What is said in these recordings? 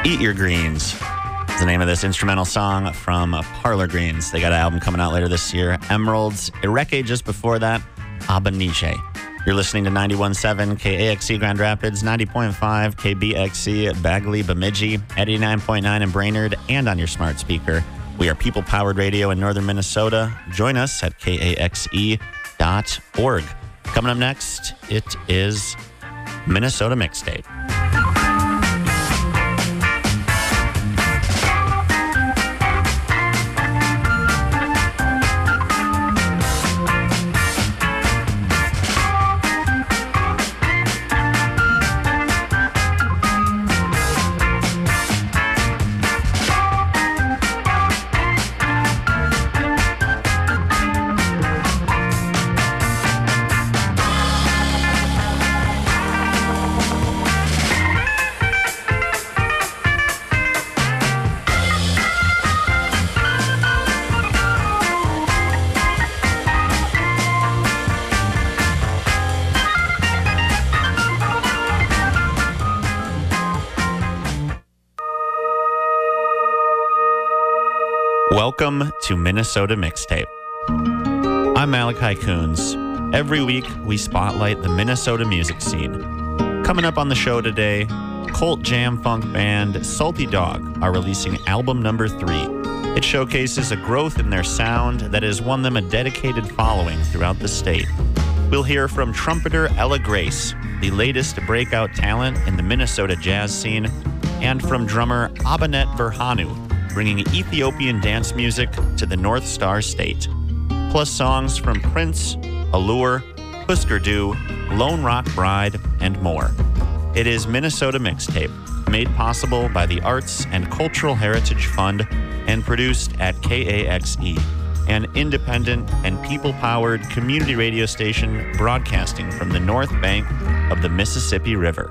Eat Your Greens is the name of this instrumental song from Parlor Greens. They got an album coming out later this year. Emeralds, Ireke just before that, Abaniche. You're listening to 91.7 KAXE Grand Rapids, 90.5 KBXC Bagley Bemidji, 89.9 in Brainerd, and on your smart speaker. We are people-powered radio in northern Minnesota. Join us at KAXE.org. Coming up next, it is Minnesota Mixtape. Welcome to Minnesota Mixtape. I'm Malachi Coons. Every week, we spotlight the Minnesota music scene. Coming up on the show today, cult jam funk band Salty Dog are releasing album number 3. It showcases a growth in their sound that has won them a dedicated following throughout the state. We'll hear from trumpeter Ella Grace, the latest breakout talent in the Minnesota jazz scene, and from drummer Abanet Verhanu, bringing Ethiopian dance music to the North Star State. Plus songs from Prince, Allure, Husker Du, Lone Rock Bride, and more. It is Minnesota Mixtape, made possible by the Arts and Cultural Heritage Fund and produced at KAXE, an independent and people-powered community radio station broadcasting from the north bank of the Mississippi River.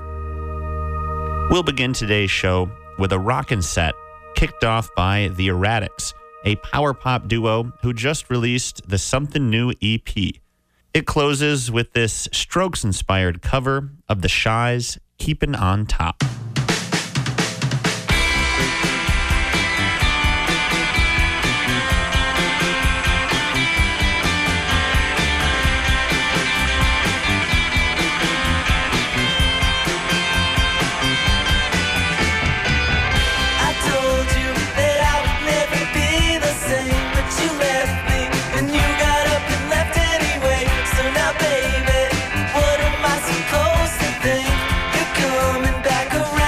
We'll begin today's show with a rockin' set kicked off by The Erratics, a power pop duo who just released the Something New EP. It closes with this Strokes-inspired cover of The Shy's Keepin' on Top. Baby, what am I supposed to think? You're coming back around.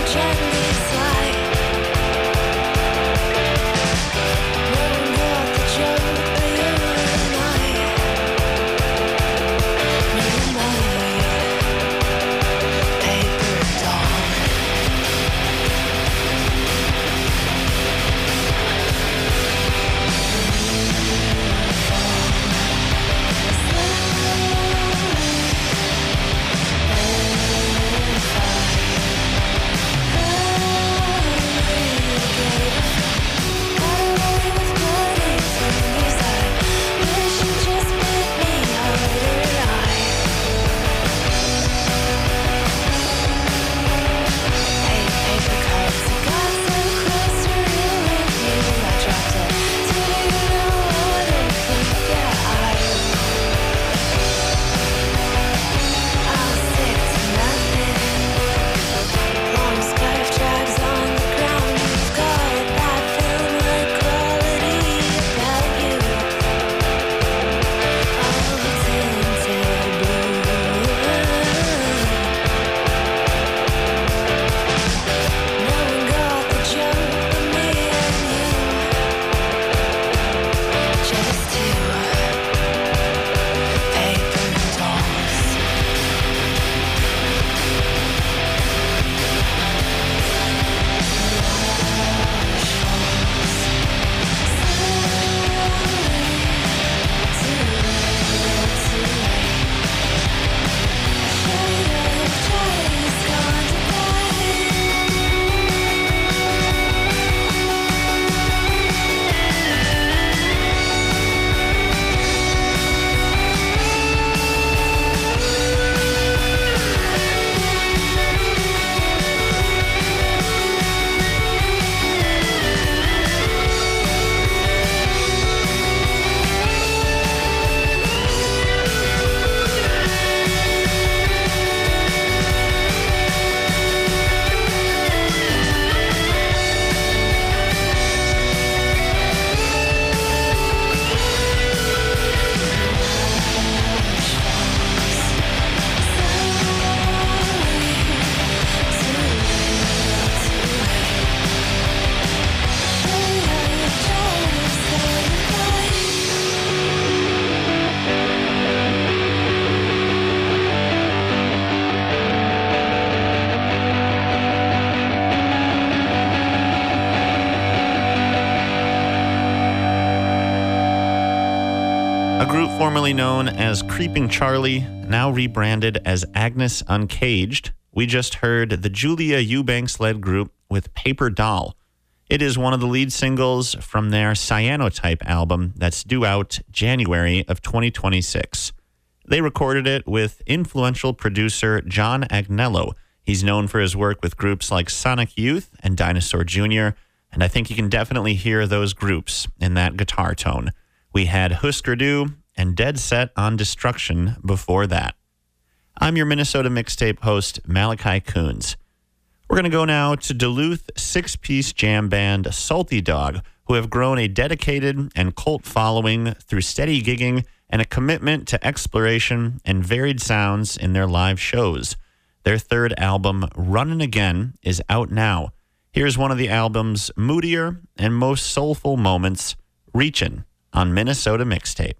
group formerly known as Creeping Charlie, now rebranded as Agnes Uncaged, we just heard the Julia Eubanks-led group with Paper Doll. It is one of the lead singles from their Cyanotype album that's due out January of 2026. They recorded it with influential producer John Agnello. He's known for his work with groups like Sonic Youth and Dinosaur Jr., and I think you can definitely hear those groups in that guitar tone. We had Husker Du and Dead Set on Destruction before that. I'm your Minnesota Mixtape host, Malachi Coons. We're going to go now to Duluth six-piece jam band Salty Dog, who have grown a dedicated and cult following through steady gigging and a commitment to exploration and varied sounds in their live shows. Their third album, Runnin' Again, is out now. Here's one of the album's moodier and most soulful moments, Reachin' on Minnesota Mixtape.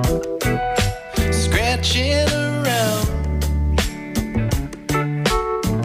Scratching around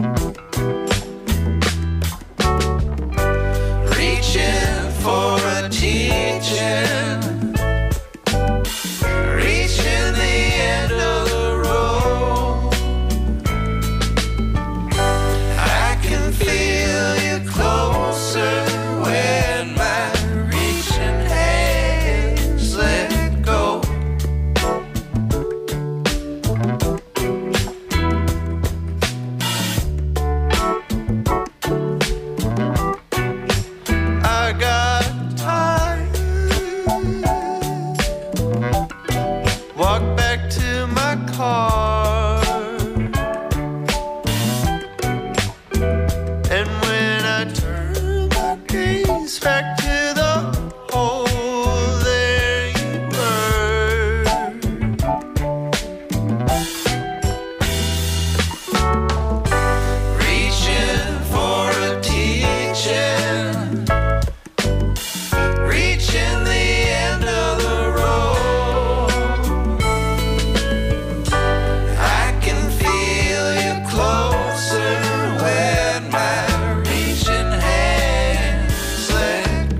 back to the hole, there you were. Reaching for a teaching, reaching the end of the road. I can feel you closer when my reaching hands let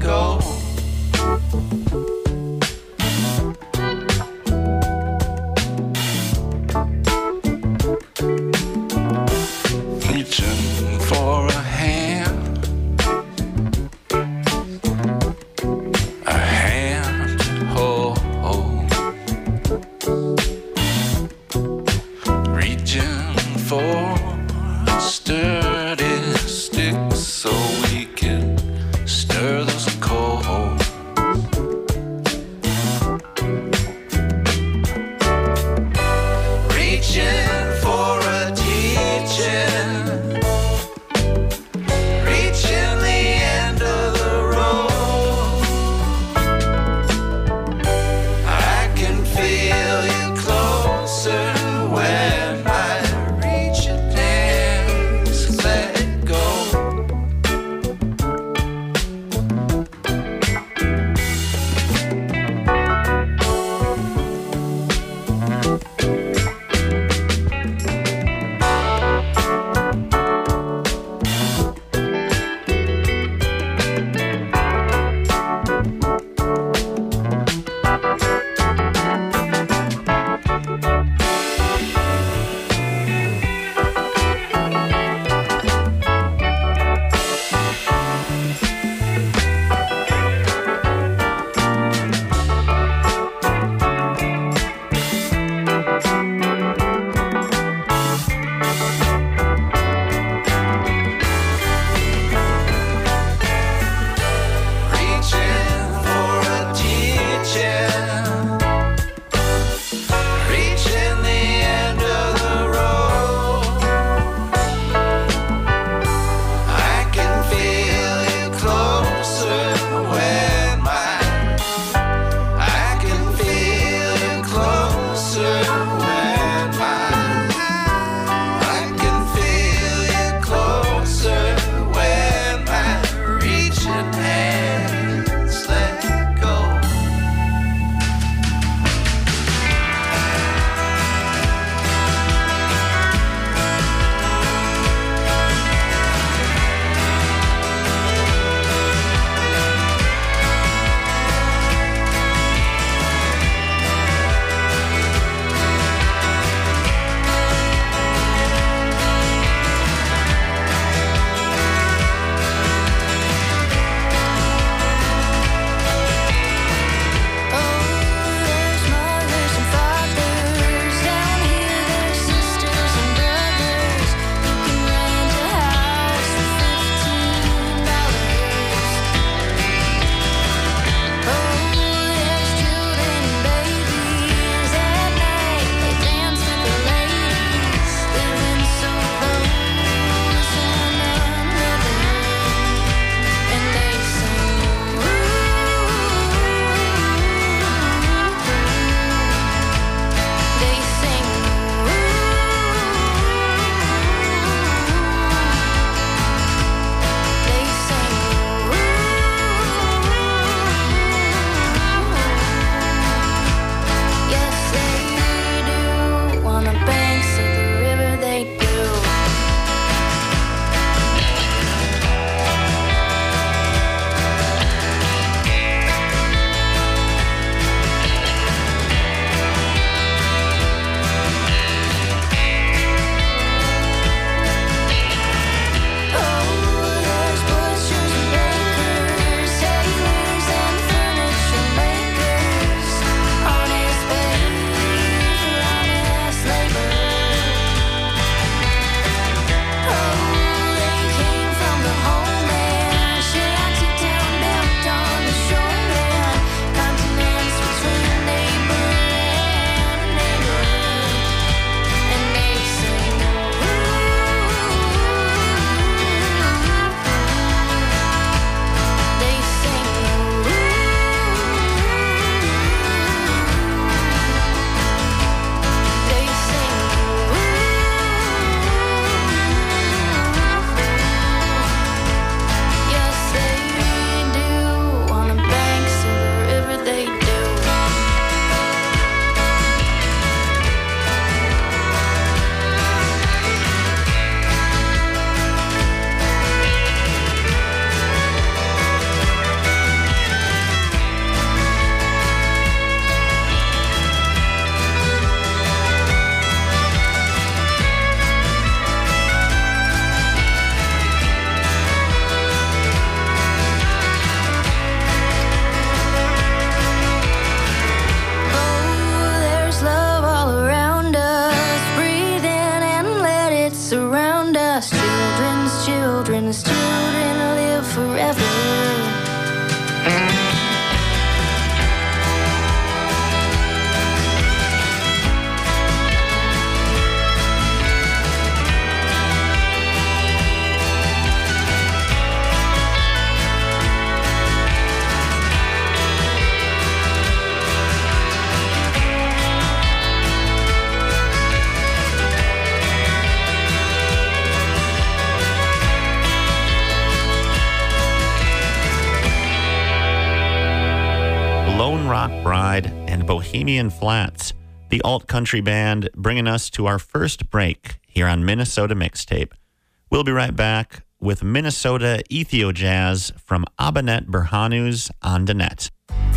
Lone Rock Bride and Bohemian Flats, the alt-country band bringing us to our first break here on Minnesota Mixtape. We'll be right back with Minnesota Ethio Jazz from Abanet Berhanu's On the Net.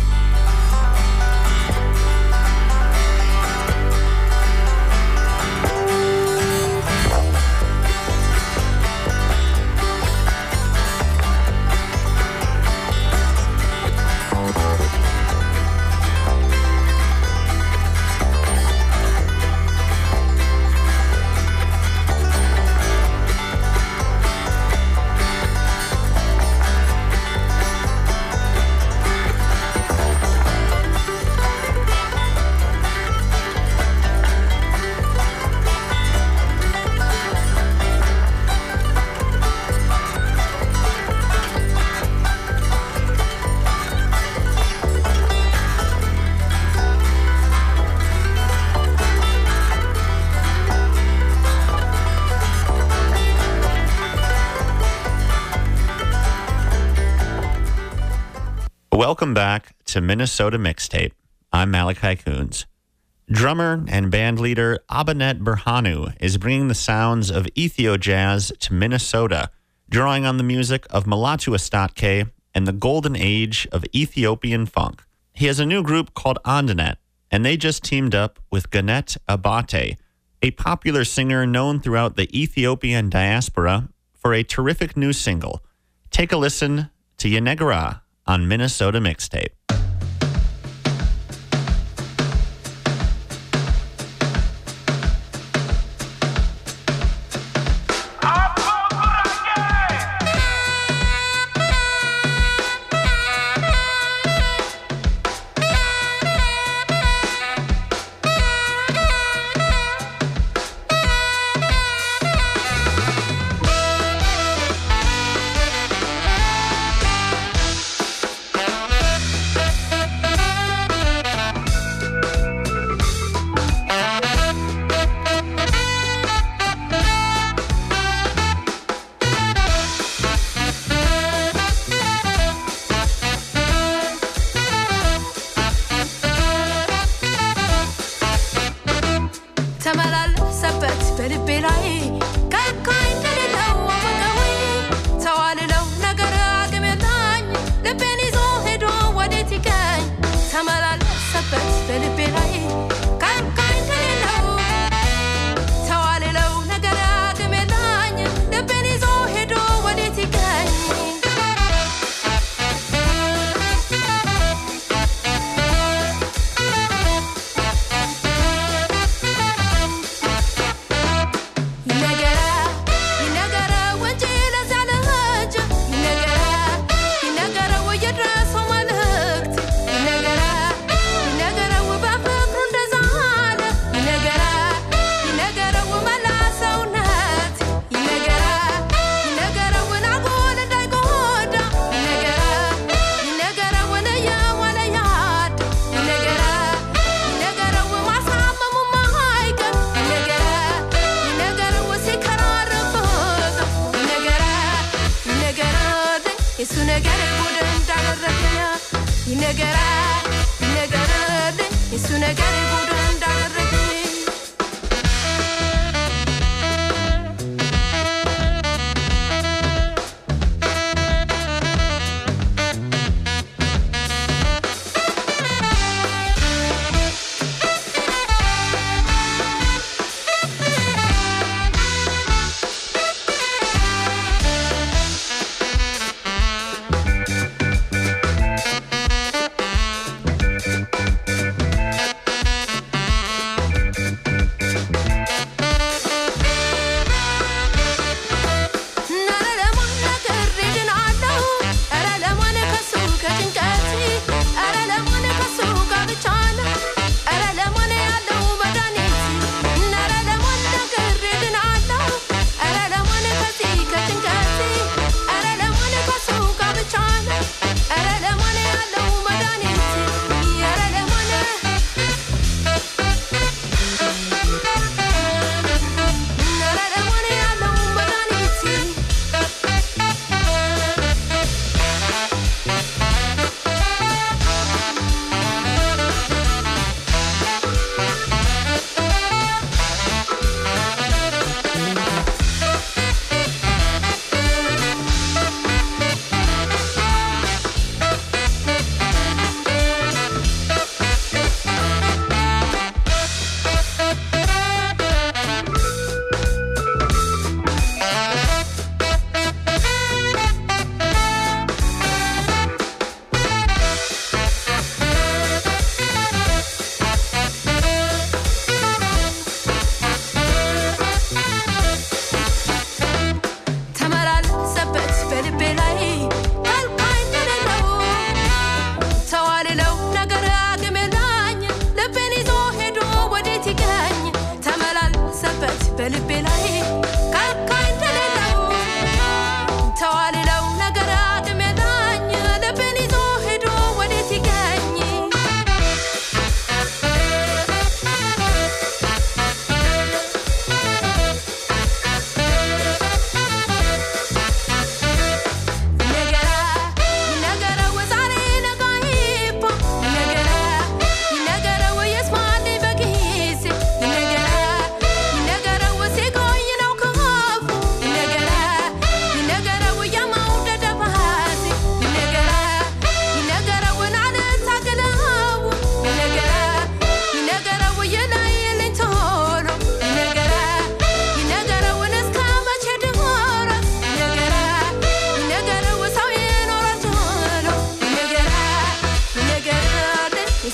Welcome back to Minnesota Mixtape. I'm Malachi Coons. Drummer and bandleader Abanet Berhanu is bringing the sounds of Ethio Jazz to Minnesota, drawing on the music of Mulatu Astatke and the golden age of Ethiopian funk. He has a new group called Ondanet, and they just teamed up with Ganet Abate, a popular singer known throughout the Ethiopian diaspora, for a terrific new single. Take a listen to Yenegara on Minnesota Mixtape.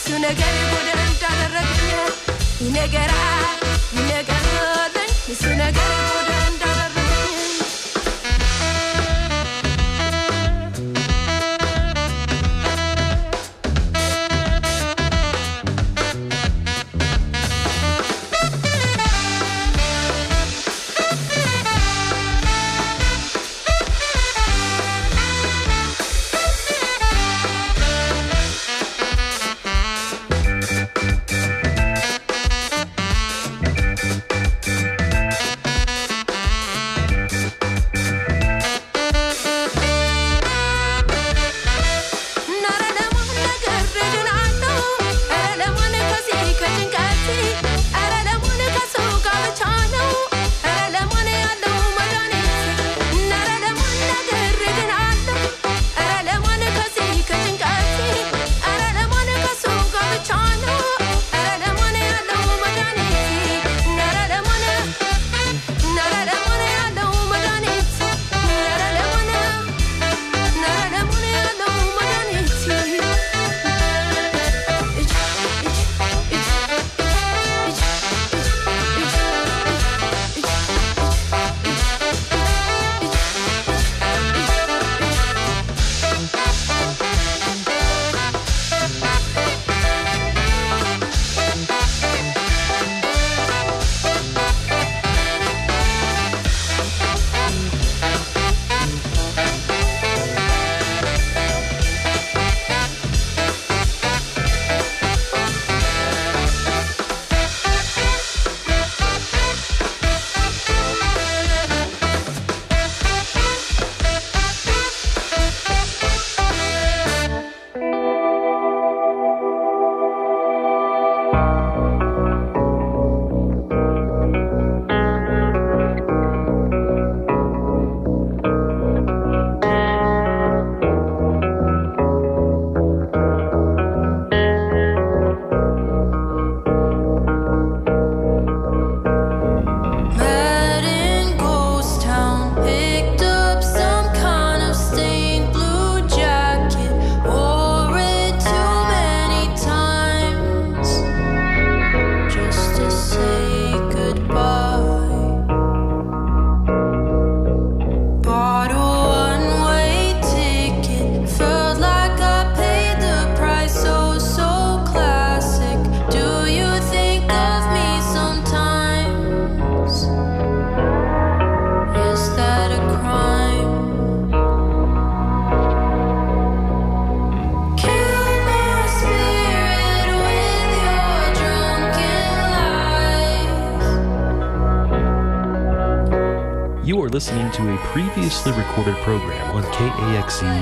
You are listening to a previously recorded program on KAXE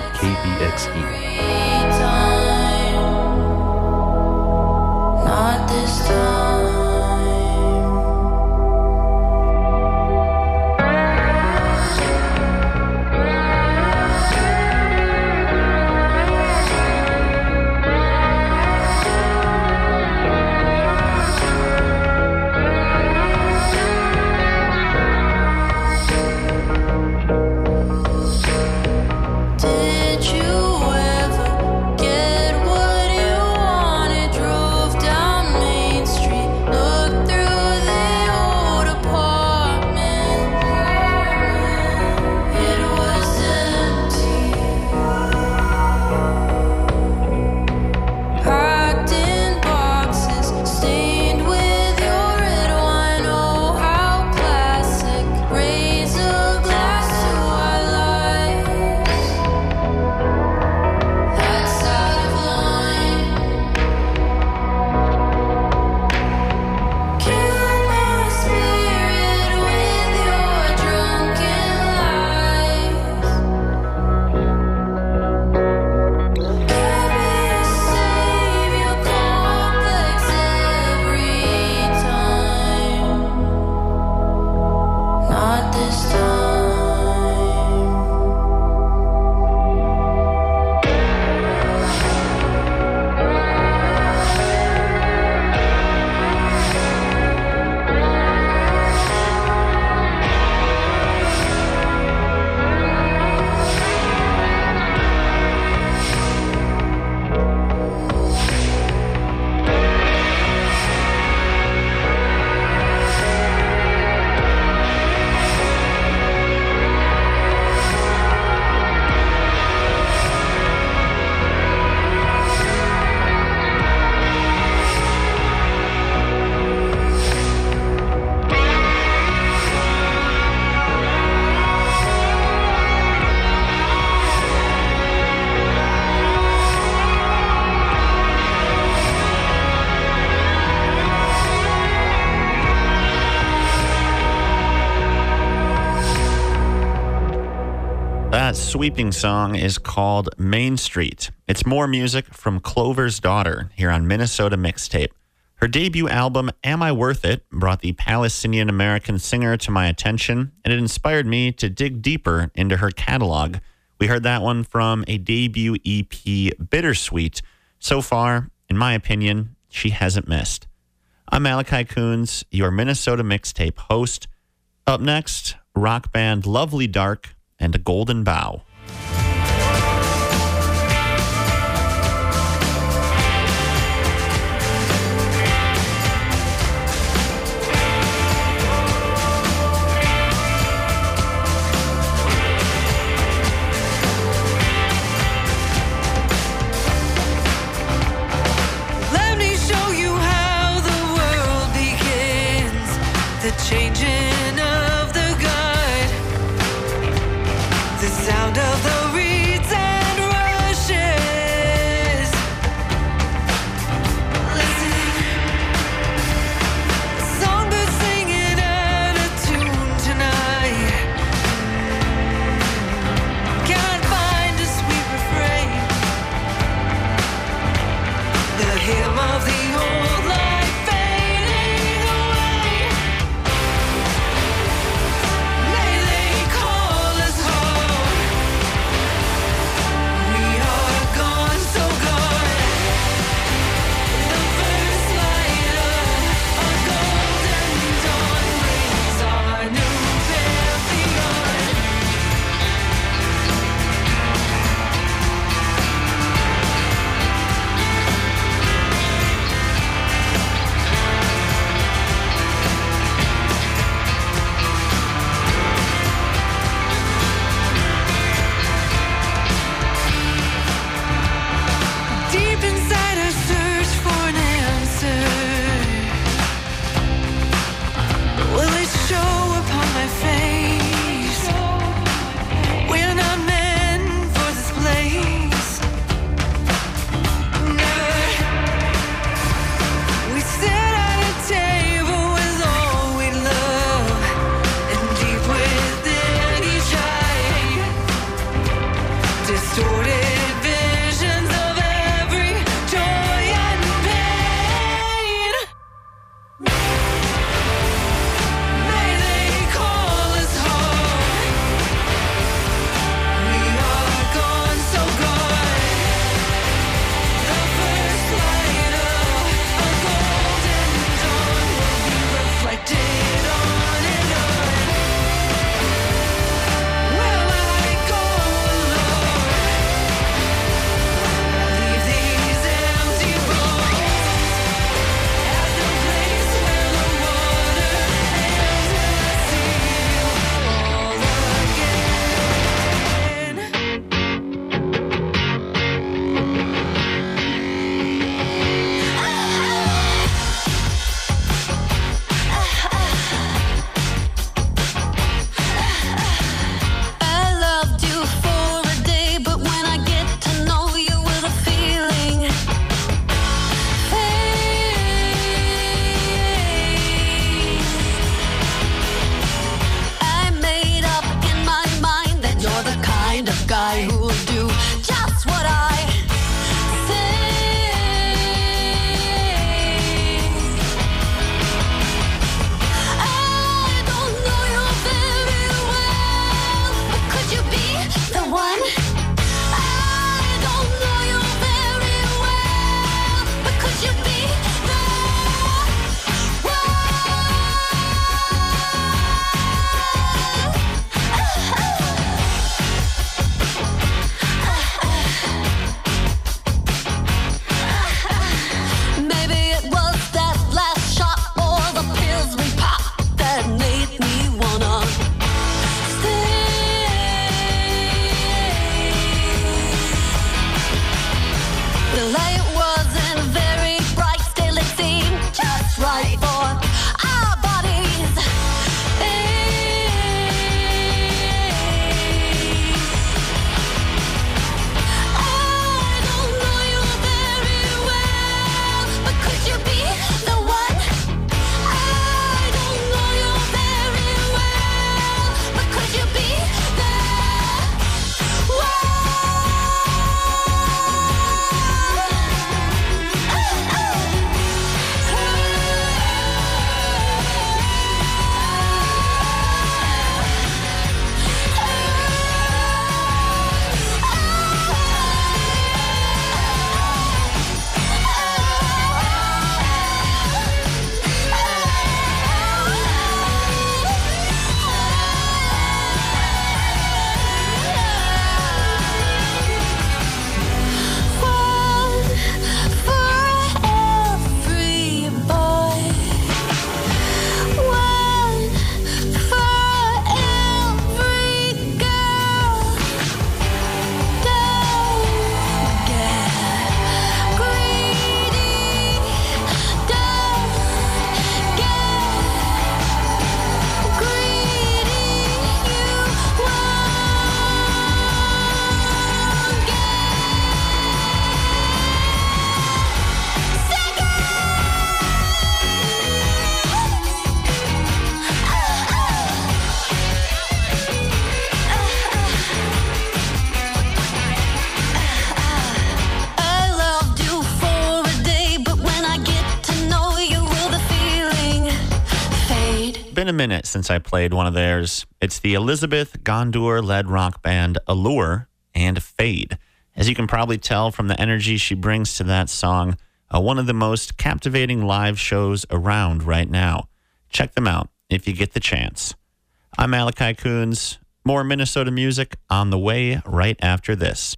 KBXE. Not this time. Did you ever sweeping song is called Main Street. It's more music from Clover's Daughter here on Minnesota Mixtape. Her debut album, Am I Worth It?, brought the Palestinian-American singer to my attention, and it inspired me to dig deeper into her catalog. We heard that one from a debut EP, Bittersweet. So far, in my opinion, she hasn't missed. I'm Malachi Coons, your Minnesota Mixtape host. Up next, rock band Lovely Dark and A Golden Bough. Let me show you how the world begins. The changing of the guard. The sound of the reeds and rushes. Listen. Songbirds singing out of tune tonight. Can't find a sweet refrain. The hymn of the old life fading away. May they call us home. We are gone, so gone. The first light of a golden dawn brings our new pantheon. Deep inside I search for an answer. Will it show upon my face? We're not meant for this place. Never. We sit at a table with all we love, and deep within each eye, distorted visions of every joy and pain. May they call us home. We are gone, so gone. The first light of a golden dawn will be reflected on and on. Will I go alone? Leave these empty bones as the place where the water and the sea fall again. I loved you for a day, but when I get to know you with a feeling fades. I made up in my mind that you're the kind of guy who will do just what I say. I don't know you very well, but could you be the one? I don't know you very well, but could you be the one? Maybe it was that last shot or the pills we popped that made me wanna stay. The light wasn't very bright, still it seemed just right for our bodies. I don't know you very well, but could you be the one? I don't know you very well, but could you be the been a minute since I played one of theirs. It's the Elizabeth Gondor-led rock band Allure and Fade. As you can probably tell from the energy she brings to that song, one of the most captivating live shows around right now. Check them out if you get the chance. I'm Malachi Coons. More Minnesota music on the way right after this.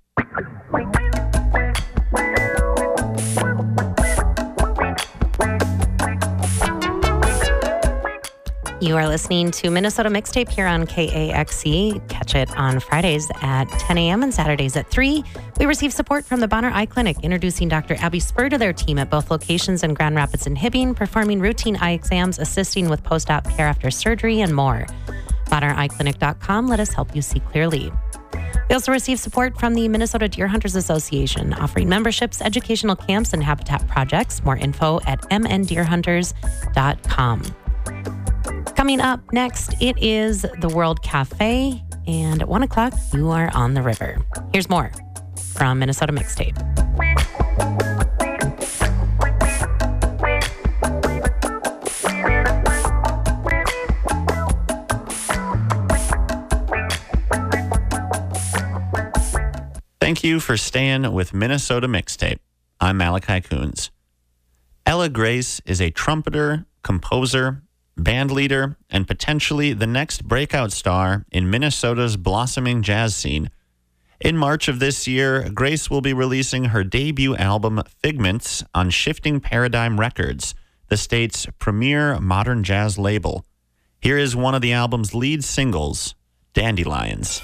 You are listening to Minnesota Mixtape here on KAXE. Catch it on Fridays at 10 a.m. and Saturdays at 3. We receive support from the Bonner Eye Clinic, introducing Dr. Abby Spur to their team at both locations in Grand Rapids and Hibbing, performing routine eye exams, assisting with post-op care after surgery, and more. BonnerEyeClinic.com. Let us help you see clearly. We also receive support from the Minnesota Deer Hunters Association, offering memberships, educational camps, and habitat projects. More info at mndeerhunters.com. Coming up next, it is the World Cafe, and at 1 o'clock, you are on the river. Here's more from Minnesota Mixtape. Thank you for staying with Minnesota Mixtape. I'm Malachi Coons. Ella Grace is a trumpeter, composer, band leader, and potentially the next breakout star in Minnesota's blossoming jazz scene. In March of this year, Grace will be releasing her debut album, Figments, on Shifting Paradigm Records, the state's premier modern jazz label. Here is one of the album's lead singles, Dandelions.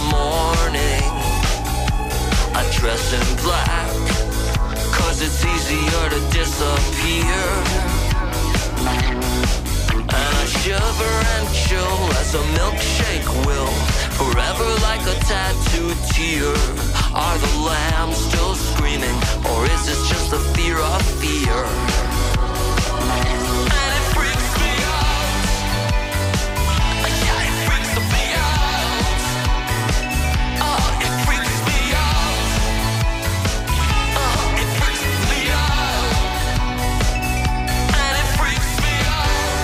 morning. I dress in black, 'cause it's easier to disappear. And I shiver and chill as a milkshake will, forever like a tattooed tear. Are the lambs still screaming, or is this just the fear of fear? And it freaks me out. Yeah, it freaks me out. Oh, it freaks me out. Oh, it freaks me out. And it freaks me out.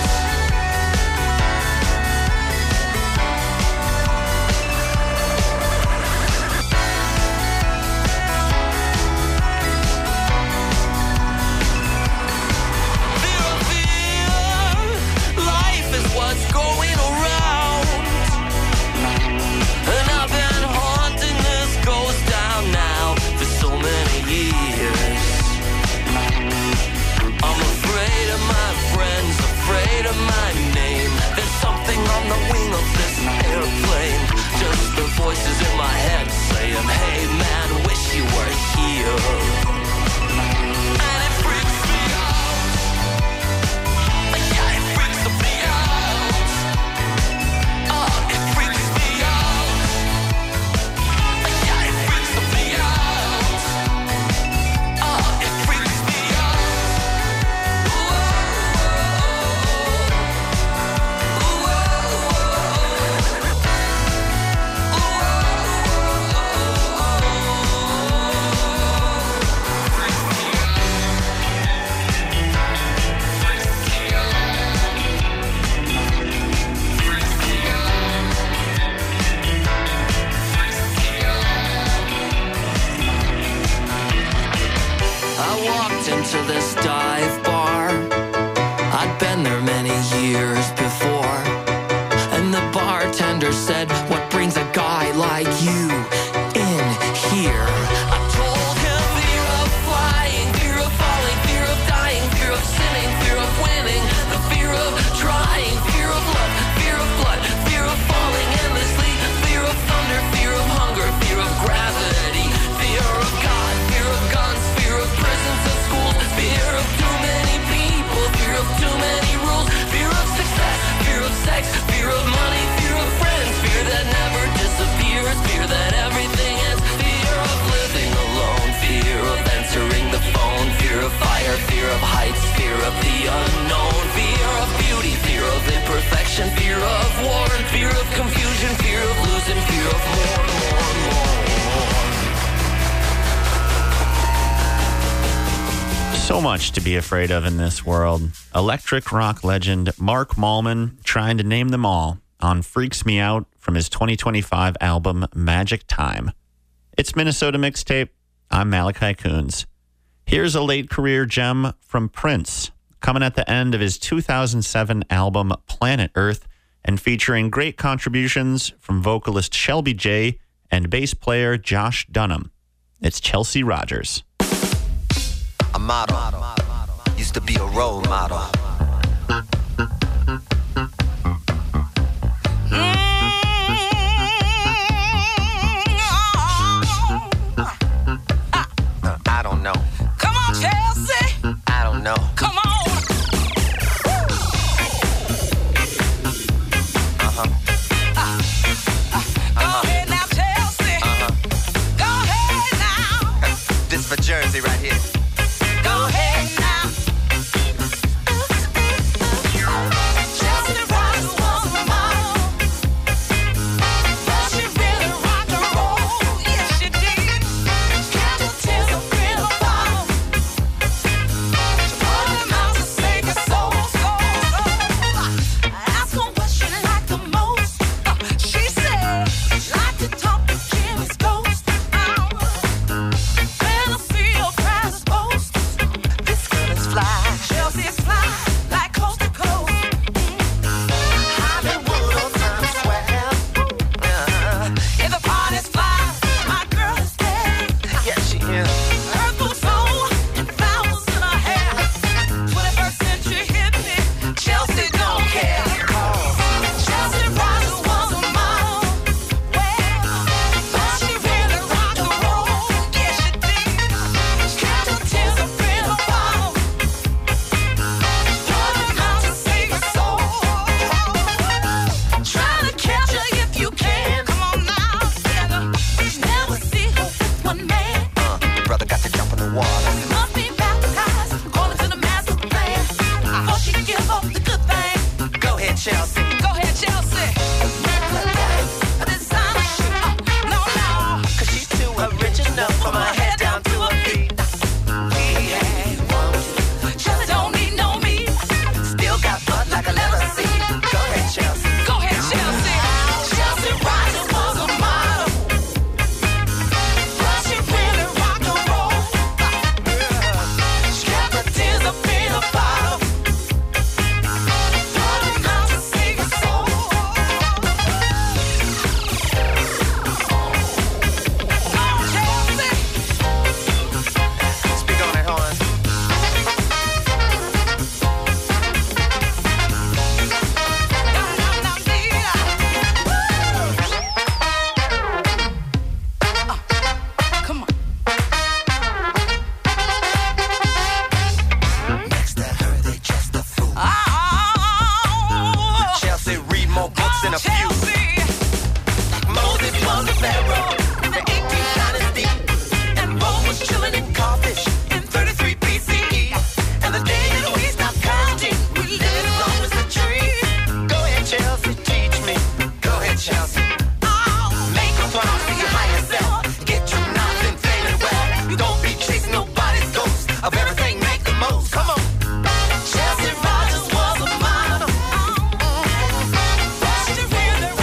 Life is what's going around, and I've been haunting this ghost town now for so many years. I'm afraid of my friends, afraid of my name. There's something on the wing of this airplane, just the voices in my head saying, hey man, wish you were here. And it freaks me out. Yeah, it freaks me out. Oh, it freaks me out. Yeah, it freaks me out. Oh, it freaks me I walked into this dive bar. I'd been there many years before, and the bartender said, what brings a guy like you in here? I told him fear of flying, fear of falling, fear of dying, fear of sinning, fear of winning, the fear of trying, fear of love, fear of blood, fear of falling endlessly, fear of thunder, fear of hunger, fear of gravity, fear of God, fear of guns, fear of prisons and schools, fear of too many people, fear of too many rules, fear of success, fear of sex, fear of money, fear of friends, fear that never disappears, fear that everything ends, fear of living alone, fear of answering the phone, fear of fire, fear of heights, fear of the unknown, fear of beauty, fear of imperfection, fear of war, fear of confusion, fear of losing, fear of more. So much to be afraid of in this world. Electric rock legend Mark Mallman trying to name them all on Freaks Me Out from his 2025 album Magic Time. It's Minnesota Mixtape. I'm Malachi Coons. Here's a late career gem from Prince, coming at the end of his 2007 album Planet Earth and featuring great contributions from vocalist Shelby J and bass player Josh Dunham. It's Chelsea Rogers. A model, used to be a role model. I don't know. Come on, Chelsea. I don't know. Come on. Go ahead now, Chelsea. Go ahead now. This for Jersey right here. Go ahead now. in a few. Moses was a pharaoh in the 18th dynasty, and Rome was chilling in Carthage in 33 BCE. And the day that we stopped counting, we lived as long as the trees. Go ahead, Chelsea, teach me. Go ahead, Chelsea. Make a promise to your higher self. Get your nothing feeling well. Don't be chasing nobody's ghost. Of everything, make the most. Come on. Chelsea Rogers was a model. She really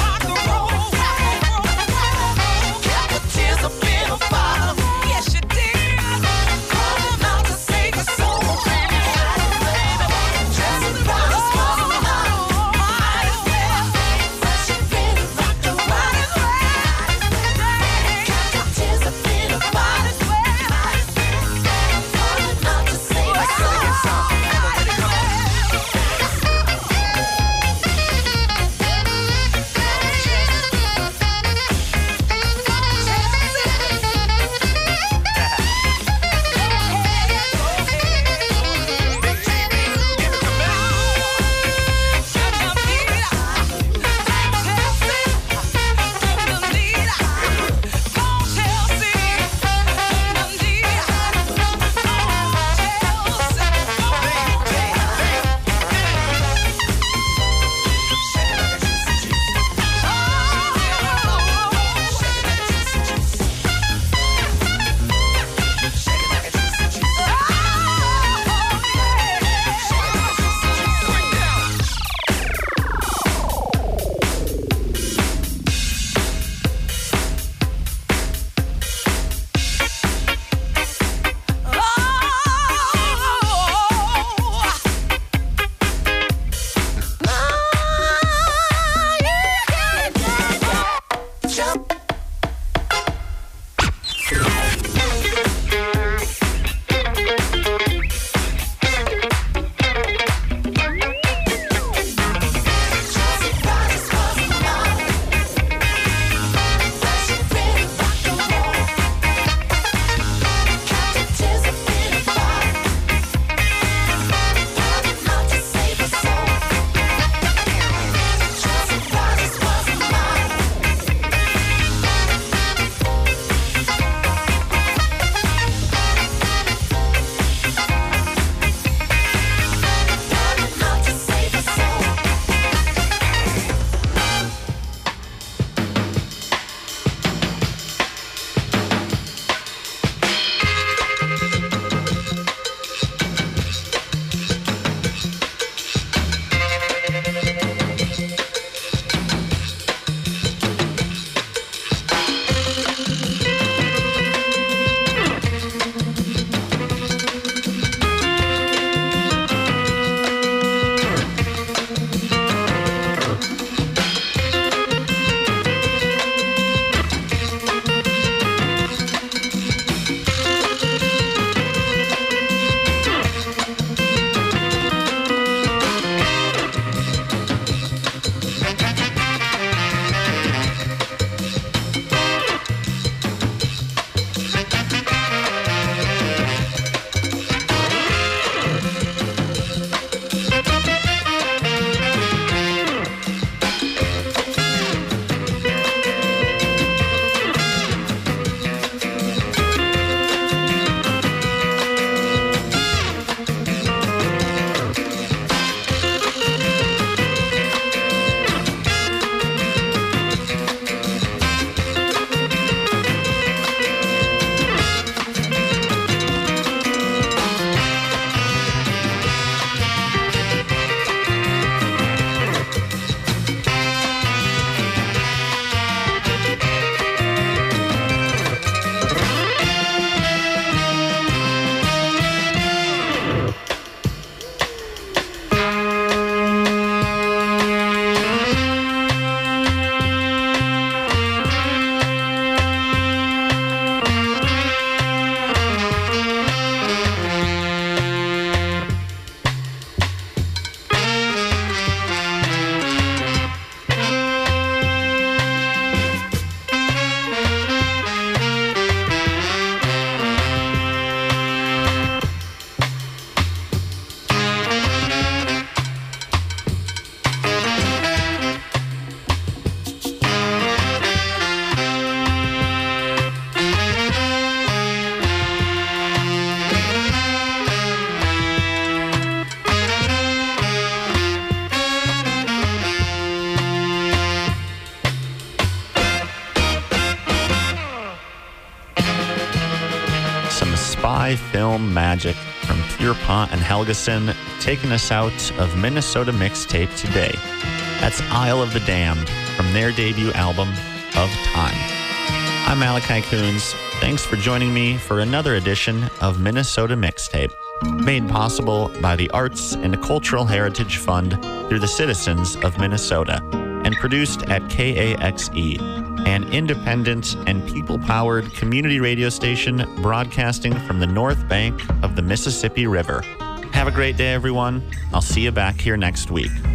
high film magic from Pierpont and Helgeson, taking us out of Minnesota Mixtape today. That's Isle of the Damned from their debut album, Of Time. I'm Malachi Coons. Thanks for joining me for another edition of Minnesota Mixtape, made possible by the Arts and Cultural Heritage Fund through the citizens of Minnesota, and produced at KAXE, an independent and people-powered community radio station broadcasting from the north bank of the Mississippi River. Have a great day, everyone. I'll see you back here next week.